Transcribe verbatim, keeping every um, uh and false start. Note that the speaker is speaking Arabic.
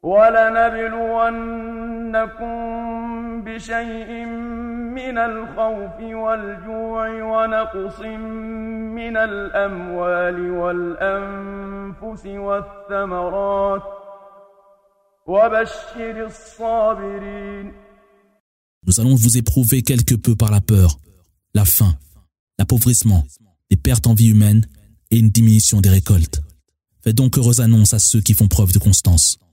وَلَنَبْلُوَنَّكُم بِشَيْءٍ مِّنَ الْخَوْفِ وَالْجُوعِ وَنَقْصٍ مِّنَ الْأَمْوَالِ وَالْأَنفُسِ وَالثَّمَرَاتِ وَبَشِّرِ الصَّابِرِينَ. Nous allons vous éprouver quelque peu par la peur, la faim, l'appauvrissement, des pertes en vie humaine et une diminution des récoltes. Faites donc heureuse annonce à ceux qui font preuve de constance.